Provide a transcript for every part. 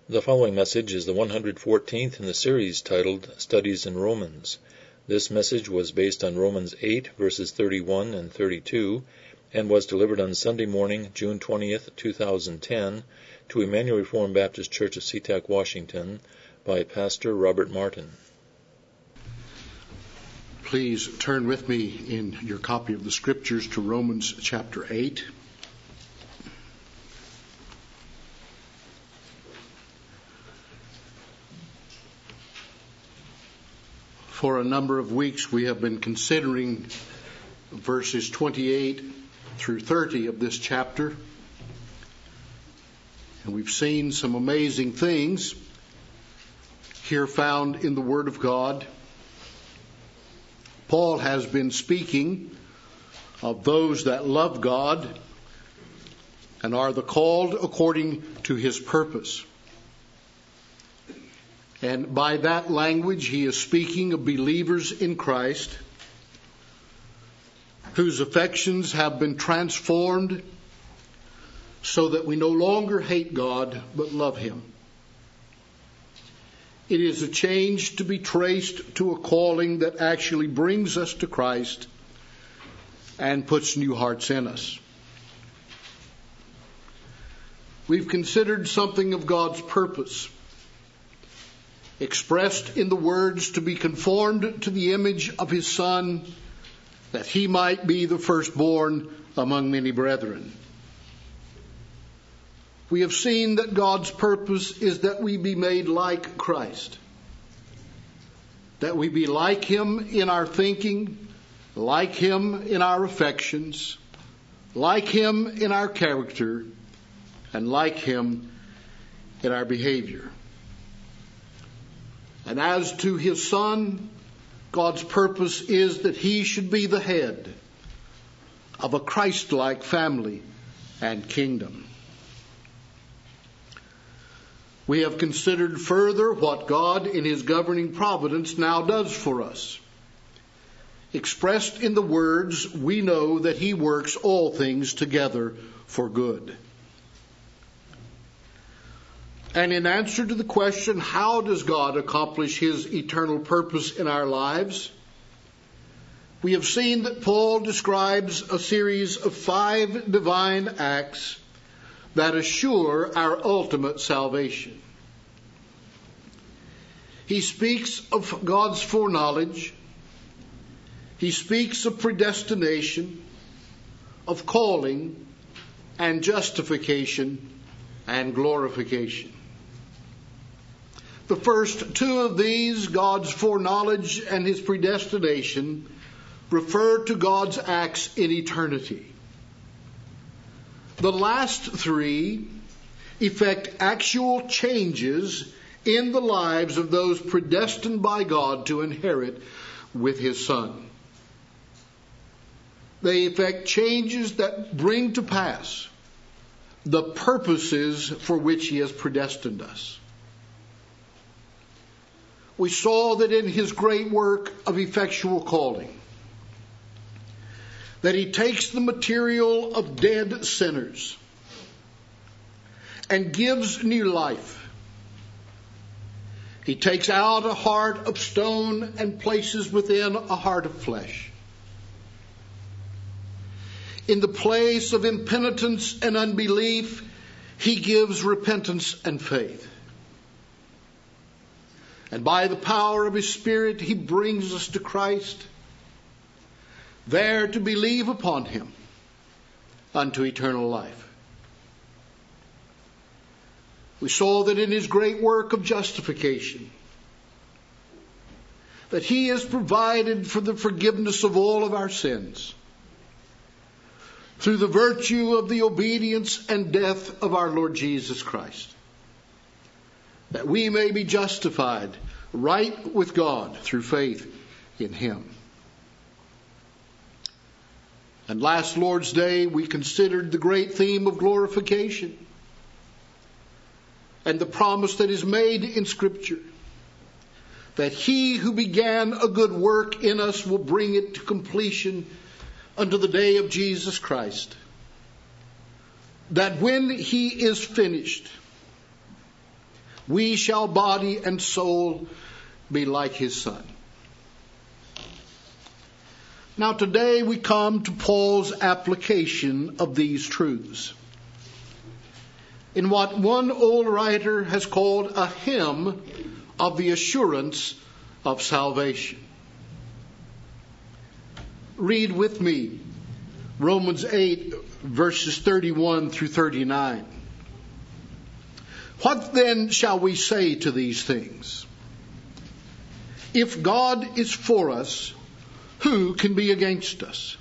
The following message is the 114th in the series titled Studies in Romans. This message was based on Romans 8, verses 31 and 32, and was delivered on Sunday morning, June 20th, 2010, to Emmanuel Reformed Baptist Church of SeaTac, Washington, by Pastor Robert Martin. Please turn with me in your copy of the Scriptures to Romans chapter 8. For a number of weeks we have been considering verses 28 through 30 of this chapter. And we've seen some amazing things here found in the Word of God. Paul has been speaking of those that love God and are the called according to His purpose. And by that language, he is speaking of believers in Christ whose affections have been transformed so that we no longer hate God but love Him. It is a change to be traced to a calling that actually brings us to Christ and puts new hearts in us. We've considered something of God's purpose, expressed in the words to be conformed to the image of His Son, that He might be the firstborn among many brethren. We have seen that God's purpose is that we be made like Christ, that we be like Him in our thinking, like Him in our affections, like Him in our character, and like Him in our behavior. And as to His Son, God's purpose is that He should be the head of a Christ-like family and kingdom. We have considered further what God in His governing providence now does for us. Expressed in the words, we know that He works all things together for good. And in answer to the question, how does God accomplish His eternal purpose in our lives? We have seen that Paul describes a series of 5 divine acts that assure our ultimate salvation. He speaks of God's foreknowledge. He speaks of predestination, of calling, and justification, and glorification. The first 2 of these, God's foreknowledge and His predestination, refer to God's acts in eternity. The last 3 effect actual changes in the lives of those predestined by God to inherit with His Son. They effect changes that bring to pass the purposes for which He has predestined us. We saw that in His great work of effectual calling, that He takes the material of dead sinners and gives new life. He takes out a heart of stone and places within a heart of flesh. In the place of impenitence and unbelief, He gives repentance and faith. And by the power of His Spirit, He brings us to Christ, there to believe upon Him unto eternal life. We saw that in His great work of justification, that He has provided for the forgiveness of all of our sins through the virtue of the obedience and death of our Lord Jesus Christ, that we may be justified right with God through faith in Him. And last Lord's Day, we considered the great theme of glorification and the promise that is made in Scripture, that He who began a good work in us will bring it to completion unto the day of Jesus Christ. That when He is finished, we shall body and soul be like his Son. Now today we come to Paul's application of these truths in what one old writer has called a hymn of the assurance of salvation. Read with me Romans 8, verses 31 through 39. What then shall we say to these things? If God is for us, who can be against us?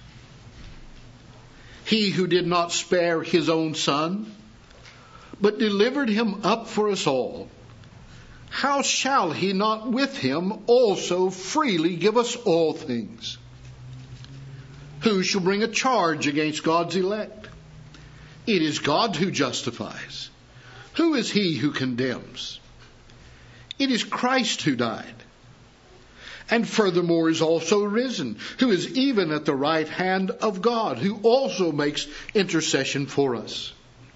He who did not spare his own Son, but delivered him up for us all, how shall he not with him also freely give us all things? Who shall bring a charge against God's elect? It is God who justifies. Who is he who condemns? It is Christ who died, and furthermore is also risen, who is even at the right hand of God, who also makes intercession for us.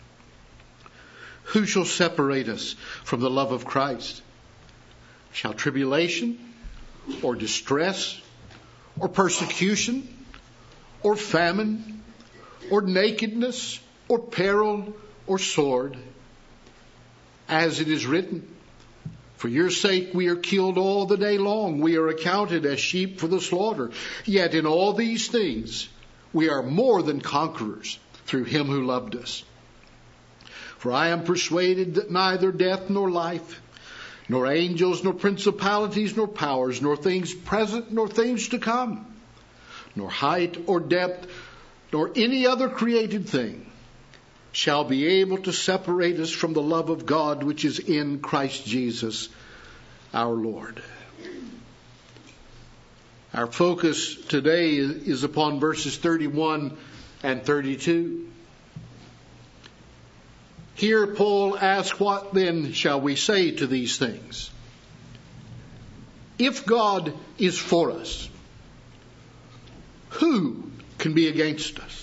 Who shall separate us from the love of Christ? Shall tribulation, or distress, or persecution, or famine, or nakedness, or peril, or sword? As it is written, for your sake we are killed all the day long. We are accounted as sheep for the slaughter. Yet in all these things we are more than conquerors through him who loved us. For I am persuaded that neither death nor life, nor angels, nor principalities, nor powers, nor things present, nor things to come, nor height or depth, nor any other created thing shall be able to separate us from the love of God which is in Christ Jesus our Lord. Our focus today is upon verses 31 and 32. Here Paul asks, what then shall we say to these things? If God is for us, who can be against us?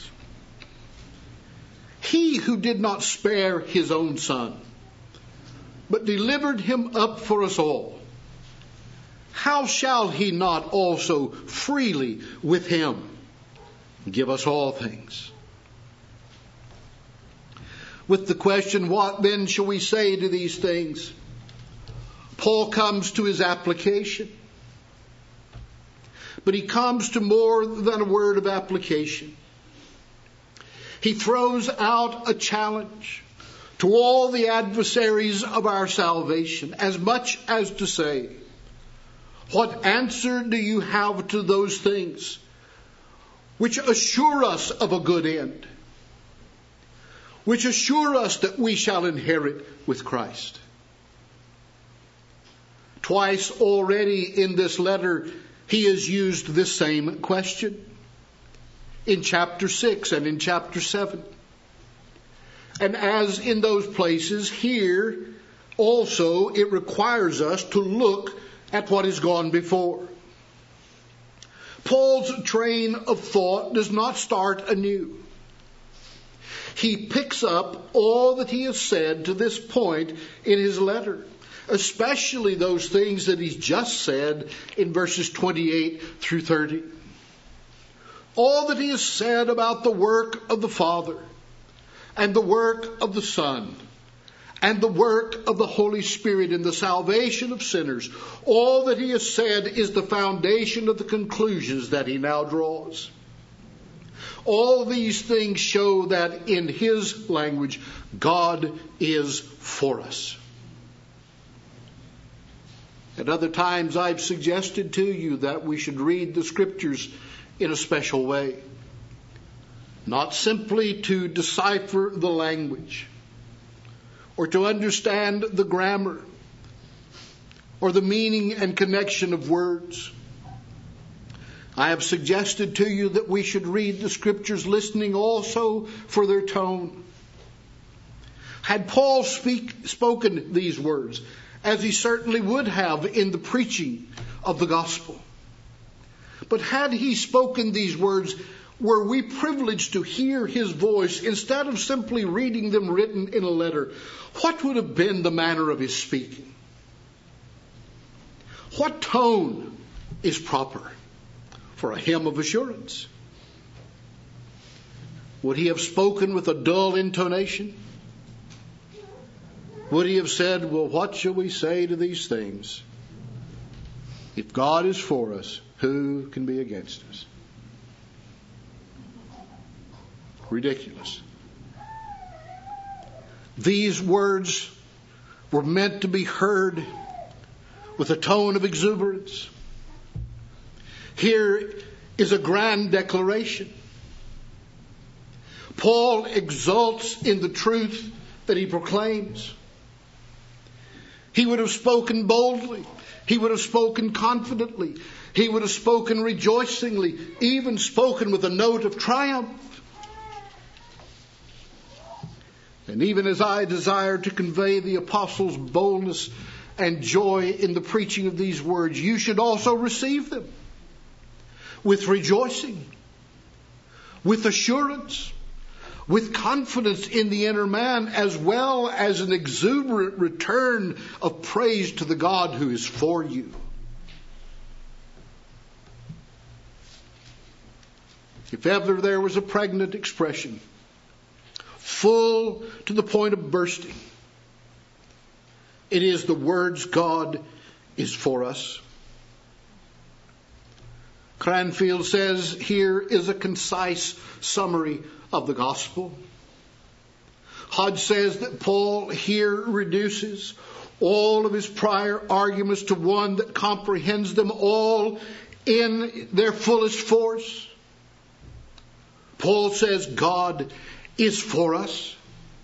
He who did not spare his own Son, but delivered him up for us all, how shall he not also freely with him give us all things? With the question, what then shall we say to these things? Paul comes to his application. But he comes to more than a word of application. He throws out a challenge to all the adversaries of our salvation, as much as to say, what answer do you have to those things which assure us of a good end, which assure us that we shall inherit with Christ? Twice already in this letter, he has used this same question. In chapter 6 and in chapter 7. And as in those places, here also it requires us to look at what has gone before. Paul's train of thought does not start anew. He picks up all that he has said to this point in his letter, especially those things that he's just said in verses 28 through 30. All that he has said about the work of the Father and the work of the Son and the work of the Holy Spirit in the salvation of sinners, all that he has said is the foundation of the conclusions that he now draws. All these things show that in his language, God is for us. At other times I've suggested to you that we should read the Scriptures in a special way. Not simply to decipher the language or to understand the grammar or the meaning and connection of words. I have suggested to you that we should read the Scriptures listening also for their tone. Had Paul spoken these words, as he certainly would have in the preaching of the gospel, but had he spoken these words were we privileged to hear his voice instead of simply reading them written in a letter, what would have been the manner of his speaking? What tone is proper for a hymn of assurance? Would he have spoken with a dull intonation? Would he have said, well, what shall we say to these things? If God is for us, who can be against us? Ridiculous. These words were meant to be heard with a tone of exuberance. Here is a grand declaration. Paul exults in the truth that he proclaims. He would have spoken boldly. He would have spoken confidently. He would have spoken rejoicingly, even spoken with a note of triumph. And even as I desire to convey the apostles' boldness and joy in the preaching of these words, you should also receive them with rejoicing, with assurance, with confidence in the inner man, as well as an exuberant return of praise to the God who is for you. If ever there was a pregnant expression, full to the point of bursting, it is the words, God is for us. Cranfield says here is a concise summary of the gospel. Hodge says that Paul here reduces all of his prior arguments to one that comprehends them all in their fullest force. Paul says God is for us.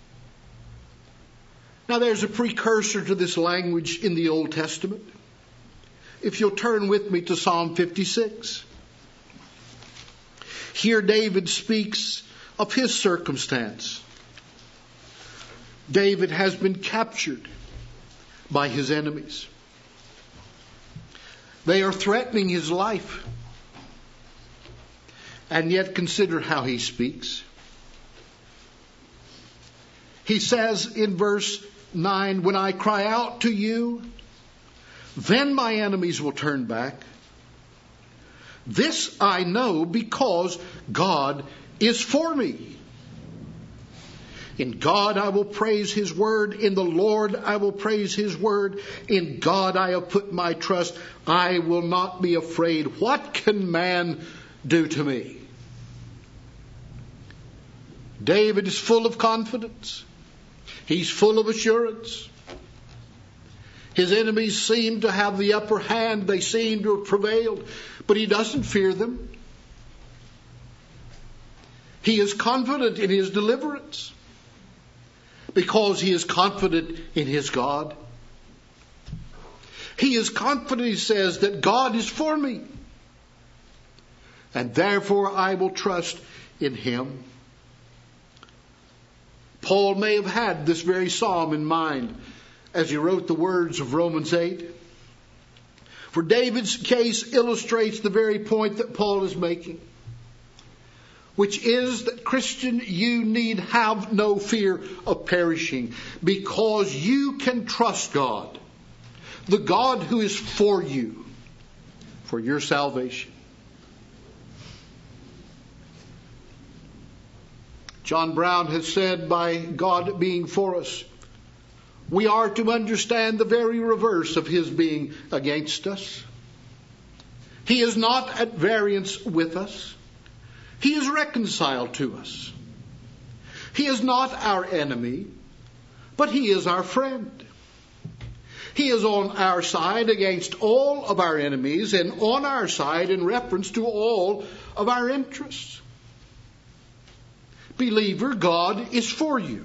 Now there's a precursor to this language in the Old Testament. If you'll turn with me to Psalm 56. Here David speaks of his circumstance. David has been captured by his enemies. They are threatening his life. And yet consider how he speaks. He says in verse 9, when I cry out to you, then my enemies will turn back. This I know because God is for me. In God I will praise his word. In the Lord I will praise his word. In God I have put my trust. I will not be afraid. What can man do to me? David is full of confidence. He's full of assurance. His enemies seem to have the upper hand. They seem to have prevailed. But he doesn't fear them. He is confident in his deliverance because he is confident in his God. He is confident, he says, that God is for me. And therefore I will trust in him. Paul may have had this very psalm in mind as he wrote the words of Romans 8. For David's case illustrates the very point that Paul is making, which is that, Christian, you need have no fear of perishing because you can trust God, the God who is for you, for your salvation. John Brown has said, by God being for us, we are to understand the very reverse of his being against us. He is not at variance with us. He is reconciled to us. He is not our enemy, but he is our friend. He is on our side against all of our enemies and on our side in reference to all of our interests. Believer, God is for you.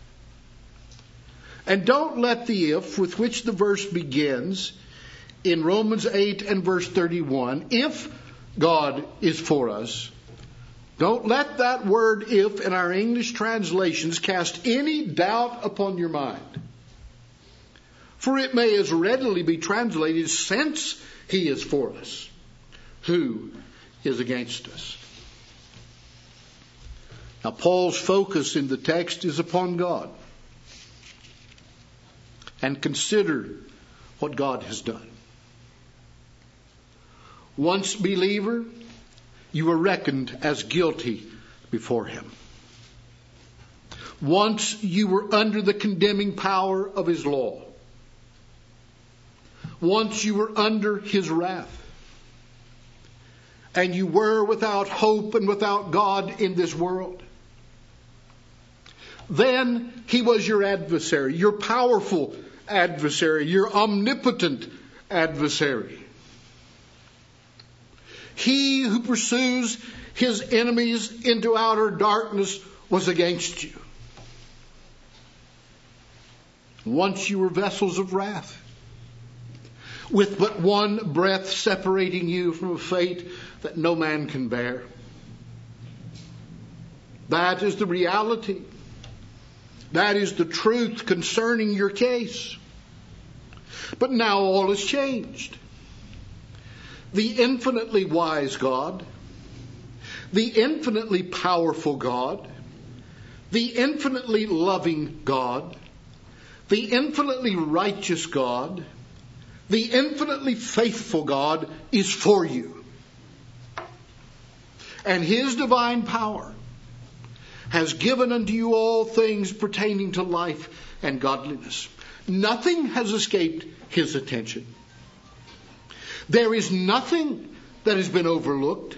And don't let the if with which the verse begins in Romans 8 and verse 31, if God is for us, don't let that word if in our English translations cast any doubt upon your mind. For it may as readily be translated, since he is for us, who is against us? Now, Paul's focus in the text is upon God. And consider what God has done. Once believer, you were reckoned as guilty before Him. Once you were under the condemning power of His law. Once you were under His wrath. And you were without hope and without God in this world. Then He was your adversary, your powerful adversary, your omnipotent adversary. He who pursues his enemies into outer darkness was against you. Once you were vessels of wrath, with but one breath separating you from a fate that no man can bear. That is the reality. That is the truth concerning your case. But now all has changed. The infinitely wise God, the infinitely powerful God, the infinitely loving God, the infinitely righteous God, the infinitely faithful God is for you. And His divine power has given unto you all things pertaining to life and godliness. Nothing has escaped His attention. There is nothing that has been overlooked.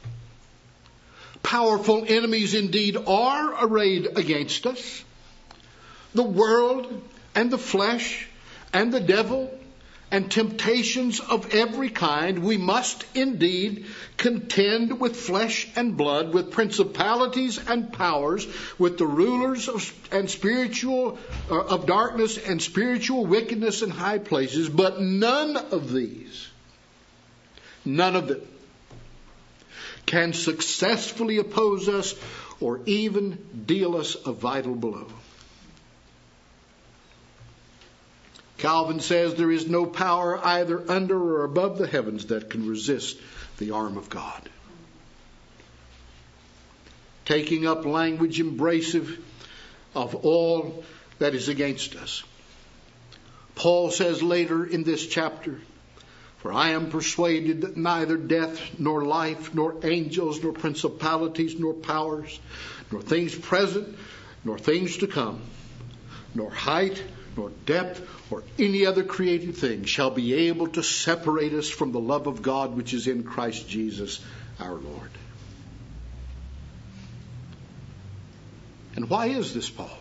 Powerful enemies indeed are arrayed against us. The world and the flesh and the devil and temptations of every kind, we must indeed contend with flesh and blood, with principalities and powers, with the rulers of darkness and spiritual wickedness in high places. But none of them can successfully oppose us or even deal us a vital blow. Calvin says there is no power either under or above the heavens that can resist the arm of God. Taking up language embracive of all that is against us. Paul says later in this chapter, "For I am persuaded that neither death, nor life, nor angels, nor principalities, nor powers, nor things present, nor things to come, nor height, nor depth, or any other created thing shall be able to separate us from the love of God which is in Christ Jesus our Lord." And why is this, Paul?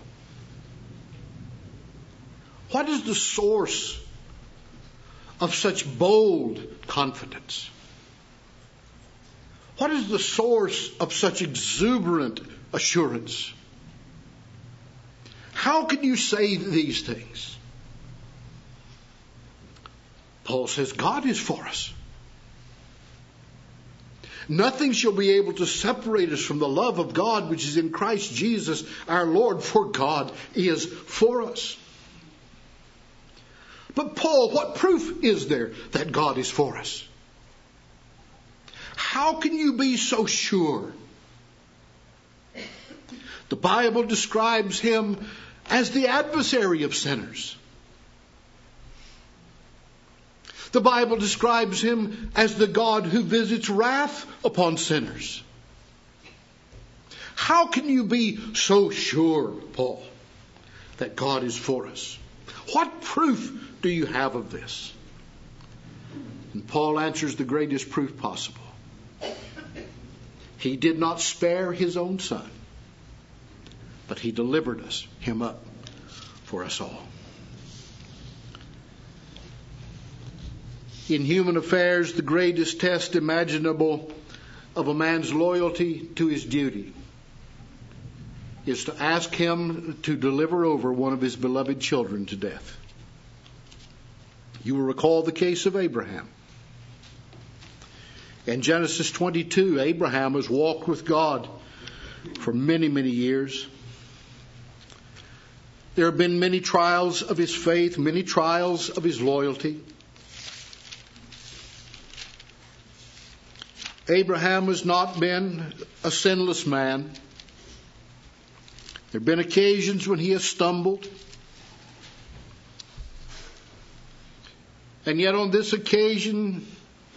What is the source of such bold confidence? What is the source of such exuberant assurance? How can you say these things? Paul says, God is for us. Nothing shall be able to separate us from the love of God which is in Christ Jesus our Lord, for God is for us. But Paul, what proof is there that God is for us? How can you be so sure? The Bible describes Him as the adversary of sinners. The Bible describes Him as the God who visits wrath upon sinners. How can you be so sure, Paul, that God is for us? What proof do you have of this? And Paul answers the greatest proof possible. He did not spare His own Son, but He delivered Him up for us all. In human affairs, the greatest test imaginable of a man's loyalty to his duty is to ask him to deliver over one of his beloved children to death. You will recall the case of Abraham. In Genesis 22, Abraham has walked with God for many, many years. There have been many trials of his faith, many trials of his loyalty. Abraham has not been a sinless man. There have been occasions when he has stumbled. And yet on this occasion,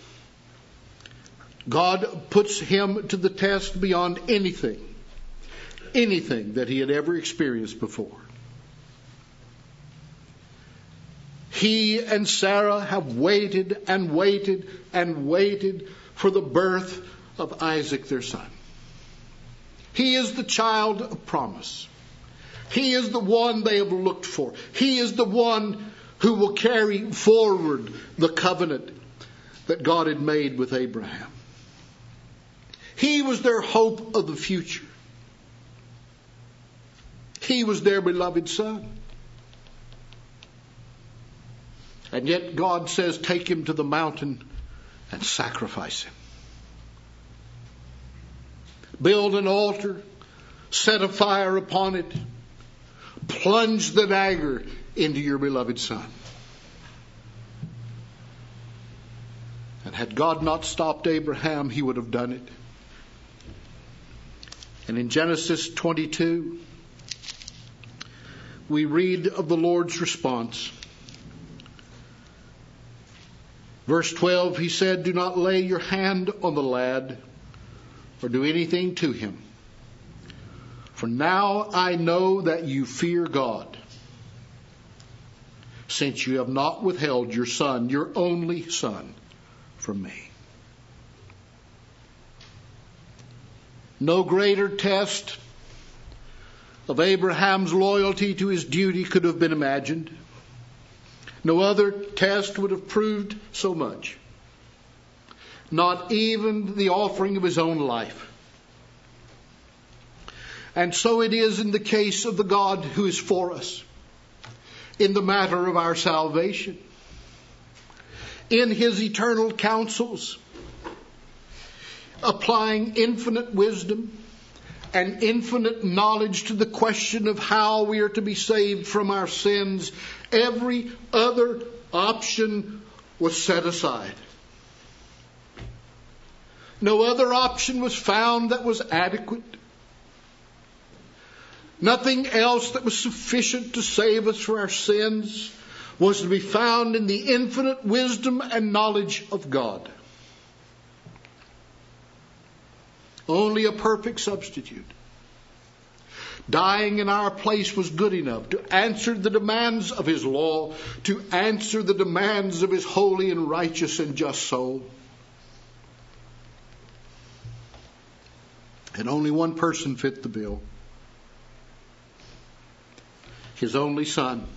God puts him to the test beyond anything that he had ever experienced before. He and Sarah have waited and waited and waited for the birth of Isaac, their son. He is the child of promise. He is the one they have looked for. He is the one who will carry forward the covenant that God had made with Abraham. He was their hope of the future. He was their beloved son. And yet God says, take him to the mountain and sacrifice him. Build an altar, set a fire upon it, plunge the dagger into your beloved son. And had God not stopped Abraham, he would have done it. And in Genesis 22, we read of the Lord's response. Verse 12, he said, do not lay your hand on the lad or do anything to him. For now I know that you fear God, since you have not withheld your son, your only son, from me. No greater test of Abraham's loyalty to his duty could have been imagined. No other test would have proved so much. Not even the offering of his own life. And so it is in the case of the God who is for us in the matter of our salvation. In his eternal counsels, applying infinite wisdom and infinite knowledge to the question of how we are to be saved from our sins, every other option was set aside. No other option was found that was adequate. Nothing else that was sufficient to save us from our sins was to be found in the infinite wisdom and knowledge of God. Only a perfect substitute, dying in our place, was good enough to answer the demands of his law, to answer the demands of his holy and righteous and just soul. And only one person fit the bill. His only son,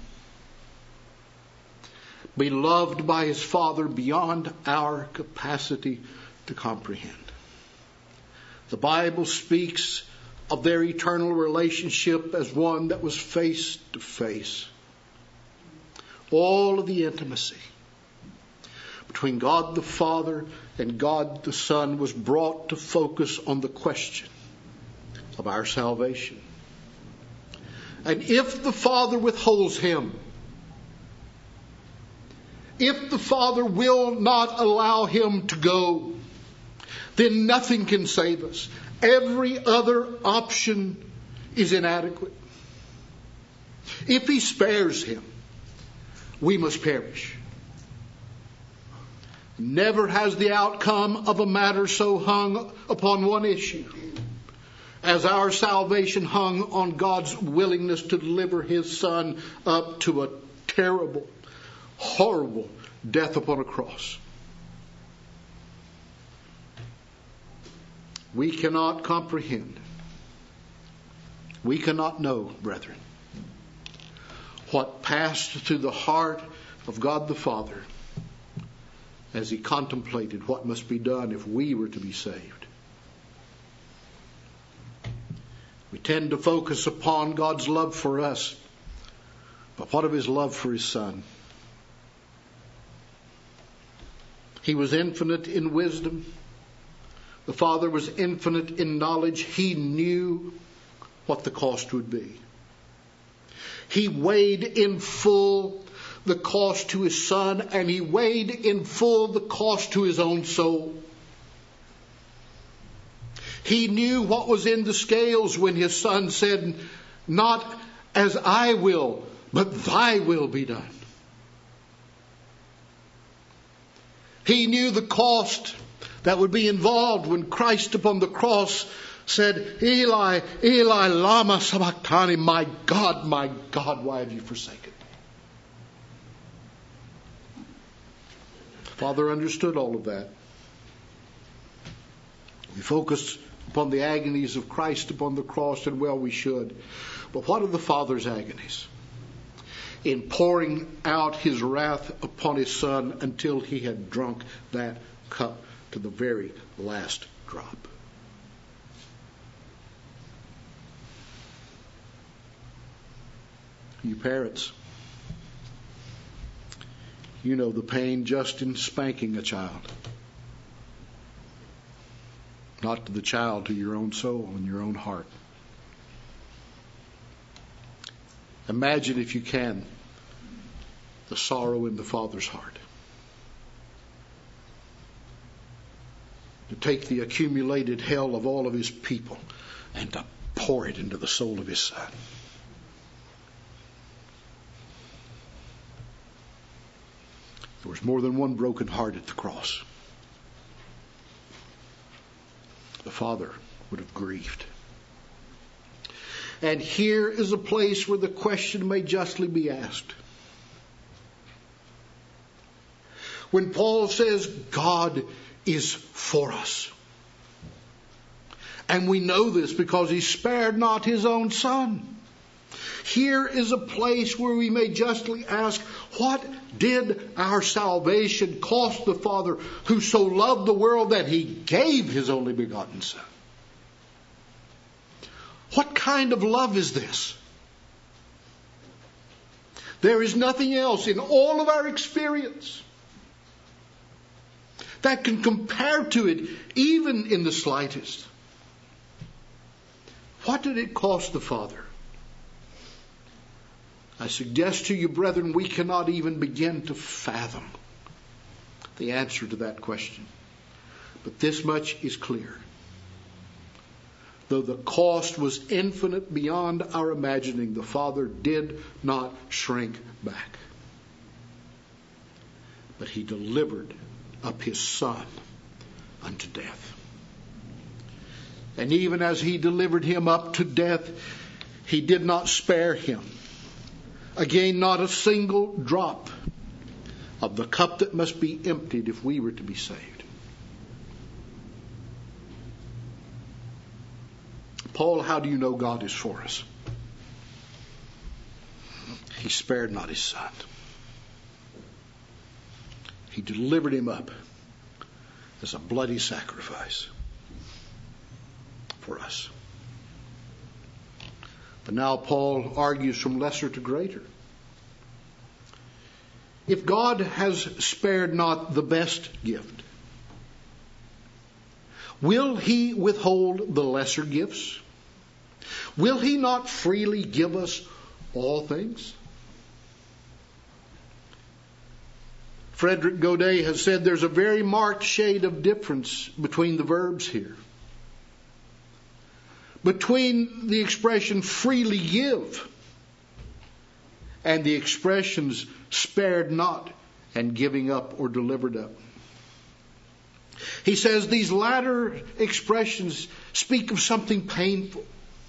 beloved by his Father beyond our capacity to comprehend. The Bible speaks of their eternal relationship as one that was face to face. All of the intimacy between God the Father and God the Son was brought to focus on the question of our salvation. And if the Father withholds him, if the Father will not allow him to go, then nothing can save us. Every other option is inadequate. If he spares him, we must perish. Never has the outcome of a matter so hung upon one issue as our salvation hung on God's willingness to deliver his Son up to a terrible, horrible death upon a cross. We cannot comprehend. We cannot know, brethren, what passed through the heart of God the Father as he contemplated what must be done if we were to be saved. We tend to focus upon God's love for us, but what of his love for his Son? He was infinite in wisdom. The Father was infinite in knowledge. He knew what the cost would be. He weighed in full the cost to his Son, and he weighed in full the cost to his own soul. He knew what was in the scales when his Son said, Not as I will, but thy will be done. He knew the cost that would be involved when Christ upon the cross said, Eli, Eli, lama sabachthani, my God, why have you forsaken me? Father understood all of that. We focus upon the agonies of Christ upon the cross, and well we should. But what are the Father's agonies? In pouring out his wrath upon his Son until he had drunk that cup to the very last drop. You parents, you know the pain just in spanking a child. Not to the child, to your own soul and your own heart. Imagine, if you can, the sorrow in the Father's heart. To take the accumulated hell of all of his people and to pour it into the soul of his Son. There was more than one broken heart at the cross. The Father would have grieved. And here is a place where the question may justly be asked. When Paul says God is for us, and we know this because he spared not his own Son. Here is a place where we may justly ask, what did our salvation cost the Father who so loved the world that he gave his only begotten Son? What kind of love is this? There is nothing else in all of our experience that can compare to it, even in the slightest. What did it cost the Father? I suggest to you, brethren, we cannot even begin to fathom the answer to that question. But this much is clear. Though the cost was infinite beyond our imagining, the Father did not shrink back. But he delivered up his Son unto death. And even as he delivered him up to death, he did not spare him. Again, not a single drop of the cup that must be emptied if we were to be saved. Paul, how do you know God is for us? He spared not his Son. He delivered him up as a bloody sacrifice for us. But now Paul argues from lesser to greater. If God has spared not the best gift, will he withhold the lesser gifts? Will he not freely give us all things? Frederick Godet has said there's a very marked shade of difference between the verbs here. Between the expression freely give and the expressions spared not and giving up or delivered up. He says these latter expressions speak of something painful.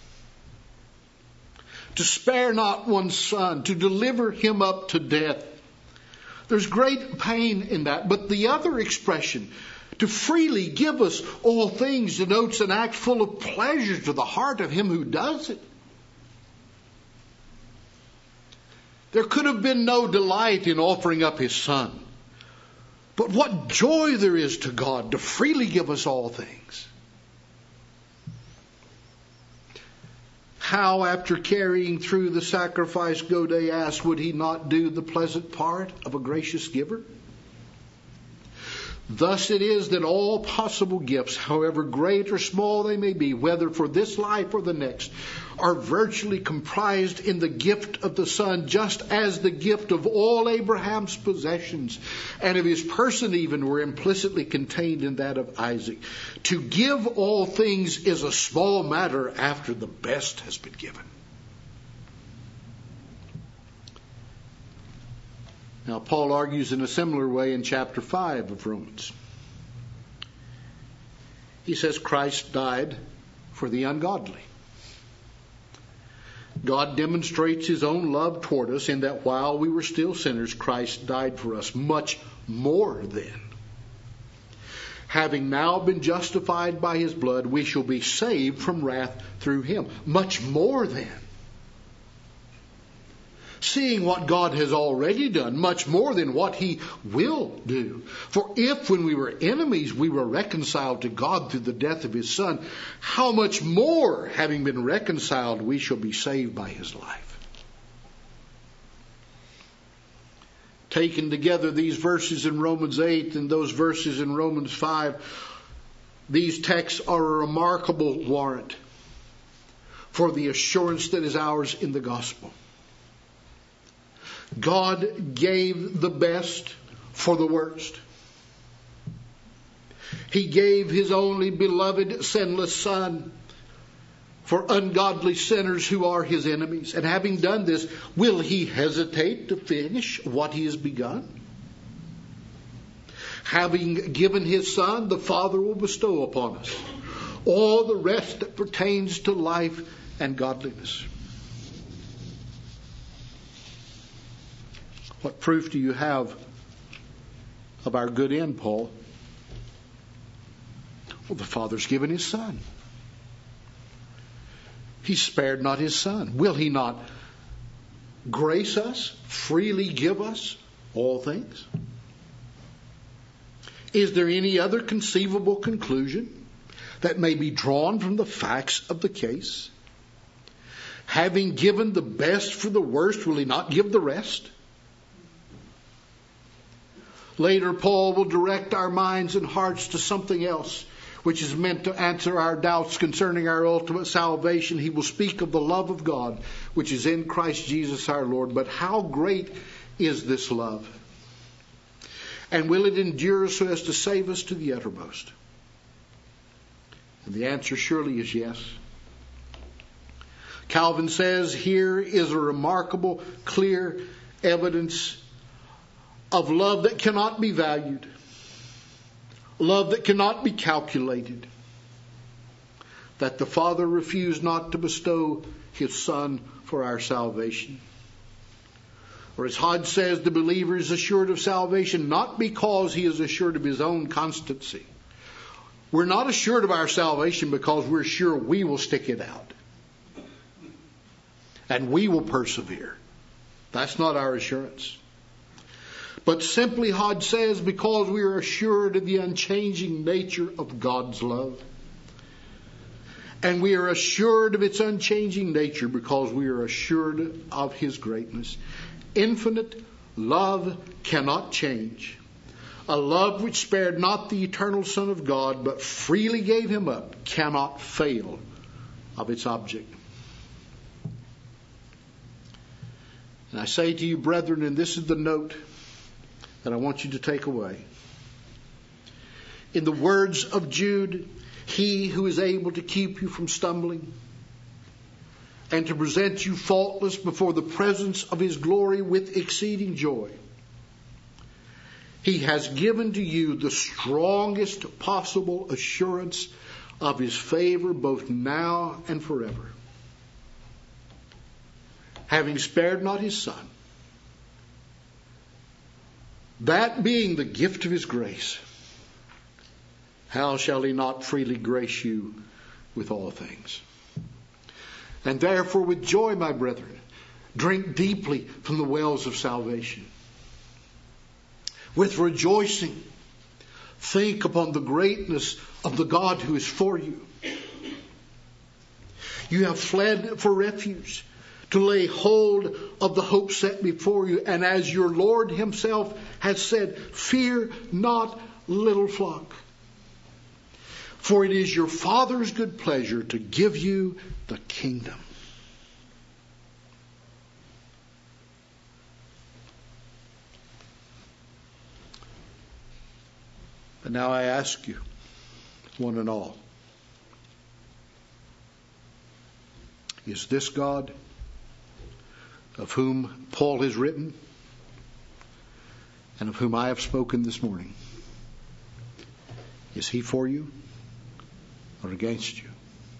To spare not one's Son, to deliver him up to death. There's great pain in that. But the other expression, to freely give us all things, denotes an act full of pleasure to the heart of him who does it. There could have been no delight in offering up his Son. But what joy there is to God to freely give us all things. How, after carrying through the sacrifice, Godet asked, would he not do the pleasant part of a gracious giver? Thus it is that all possible gifts, however great or small they may be, whether for this life or the next, are virtually comprised in the gift of the Son, just as the gift of all Abraham's possessions and of his person even were implicitly contained in that of Isaac. To give all things is a small matter after the best has been given. Now, Paul argues in a similar way in chapter 5 of Romans. He says Christ died for the ungodly. God demonstrates his own love toward us in that while we were still sinners, Christ died for us. Much more then, having now been justified by his blood, we shall be saved from wrath through him. Much more then. Seeing what God has already done, much more than what he will do. For if when we were enemies we were reconciled to God through the death of his Son, how much more, having been reconciled, we shall be saved by his life. Taken together, these verses in Romans 8 and those verses in Romans 5, these texts are a remarkable warrant for the assurance that is ours in the gospel. God gave the best for the worst. He gave his only beloved sinless Son for ungodly sinners who are his enemies. And having done this, will he hesitate to finish what he has begun? Having given his Son, the Father will bestow upon us all the rest that pertains to life and godliness. What proof do you have of our good end, Paul? Well, the Father's given his Son. He spared not his Son. Will he not grace us, freely give us all things? Is there any other conceivable conclusion that may be drawn from the facts of the case? Having given the best for the worst, will he not give the rest? Later, Paul will direct our minds and hearts to something else, which is meant to answer our doubts concerning our ultimate salvation. He will speak of the love of God, which is in Christ Jesus our Lord. But how great is this love? And will it endure so as to save us to the uttermost? And the answer surely is yes. Calvin says, here is a remarkable, clear evidence of love that cannot be valued, love that cannot be calculated, that the Father refused not to bestow his Son for our salvation. Or as Hodge says, the believer is assured of salvation not because he is assured of his own constancy. We're not assured of our salvation because we're sure we will stick it out and we will persevere. That's not our assurance. But simply, Hodge says, because we are assured of the unchanging nature of God's love. And we are assured of its unchanging nature because we are assured of his greatness. Infinite love cannot change. A love which spared not the eternal Son of God, but freely gave him up, cannot fail of its object. And I say to you, brethren, and this is the note that I want you to take away. In the words of Jude, he who is able to keep you from stumbling and to present you faultless before the presence of his glory with exceeding joy. He has given to you the strongest possible assurance of his favor both now and forever. Having spared not his Son, that being the gift of his grace, how shall he not freely grace you with all things? And therefore with joy, my brethren, drink deeply from the wells of salvation. With rejoicing, think upon the greatness of the God who is for you. You have fled for refuge, to lay hold of the hope set before you. And as your Lord himself has said, fear not, little flock. For it is your Father's good pleasure to give you the kingdom. But now I ask you, one and all, is this God of whom Paul has written, and of whom I have spoken this morning, is he for you or against you?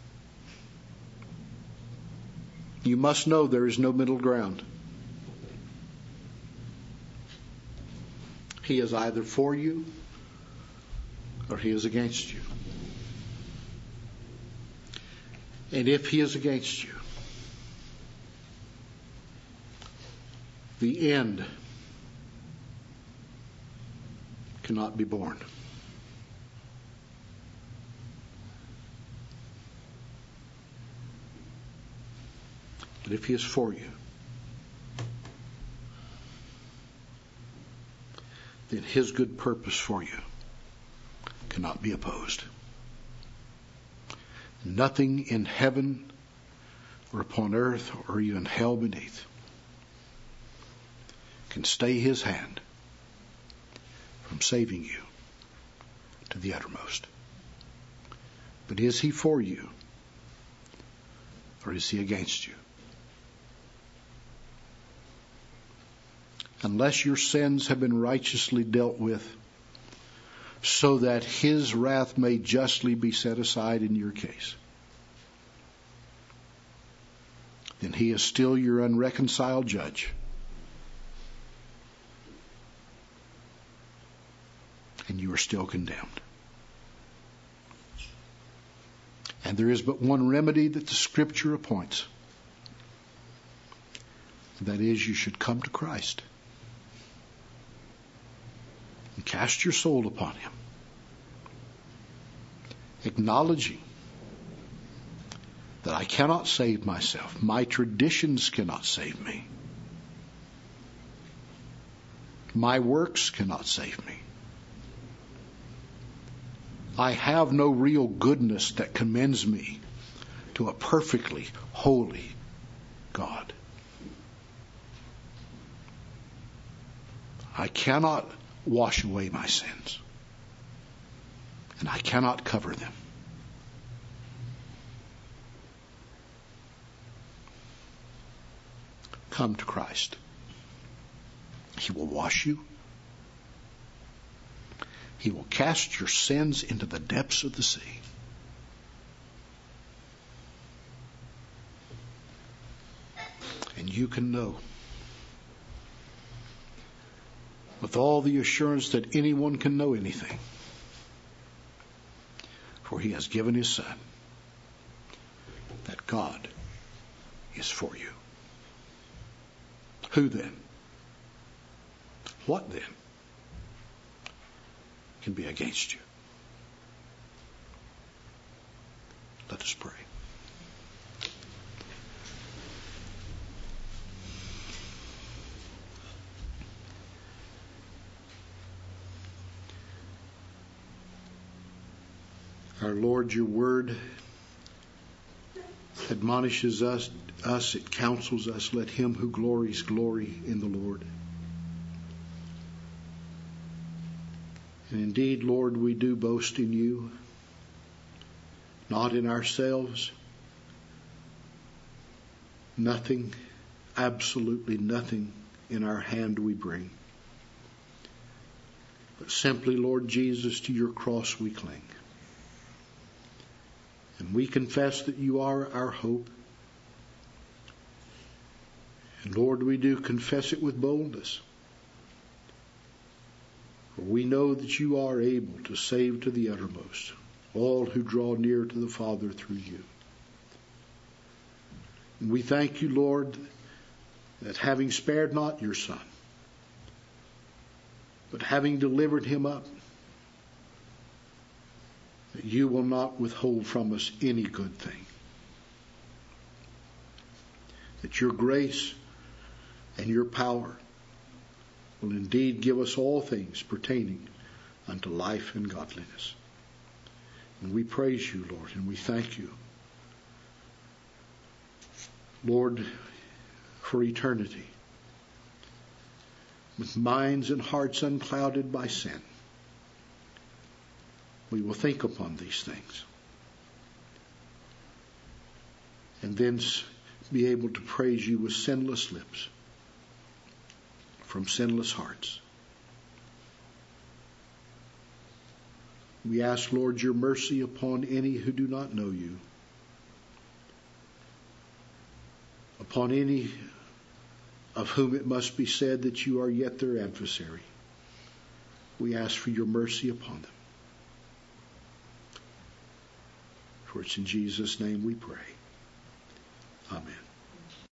You must know there is no middle ground. He is either for you or he is against you. And if he is against you, the end cannot be borne. But if he is for you, then his good purpose for you cannot be opposed. Nothing in heaven or upon earth or even hell beneath can stay his hand from saving you to the uttermost. But is he for you or is he against you? Unless your sins have been righteously dealt with, so that his wrath may justly be set aside in your case, then he is still your unreconciled judge. And you are still condemned. And there is but one remedy that the Scripture appoints. That is, you should come to Christ and cast your soul upon him, acknowledging that I cannot save myself. My traditions cannot save me. My works cannot save me. I have no real goodness that commends me to a perfectly holy God. I cannot wash away my sins, and I cannot cover them. Come to Christ. He will wash you. He will cast your sins into the depths of the sea. And you can know, with all the assurance that anyone can know anything, for he has given his Son, that God is for you. Who then? What then can be against you? Let us pray. Our Lord, your word admonishes us, it counsels us. Let him who glories glory in the Lord. And indeed, Lord, we do boast in you, not in ourselves. Nothing, absolutely nothing in our hand we bring. But simply, Lord Jesus, to your cross we cling. And we confess that you are our hope. And Lord, we do confess it with boldness. For we know that you are able to save to the uttermost all who draw near to the Father through you. And we thank you, Lord, that having spared not your Son, but having delivered him up, that you will not withhold from us any good thing. That your grace and your power will indeed give us all things pertaining unto life and godliness. And we praise you, Lord, and we thank you, Lord, for eternity, with minds and hearts unclouded by sin. We will think upon these things and then be able to praise you with sinless lips from sinless hearts. We ask, Lord, your mercy upon any who do not know you, upon any of whom it must be said that you are yet their adversary. We ask for your mercy upon them. For it's in Jesus' name we pray. Amen.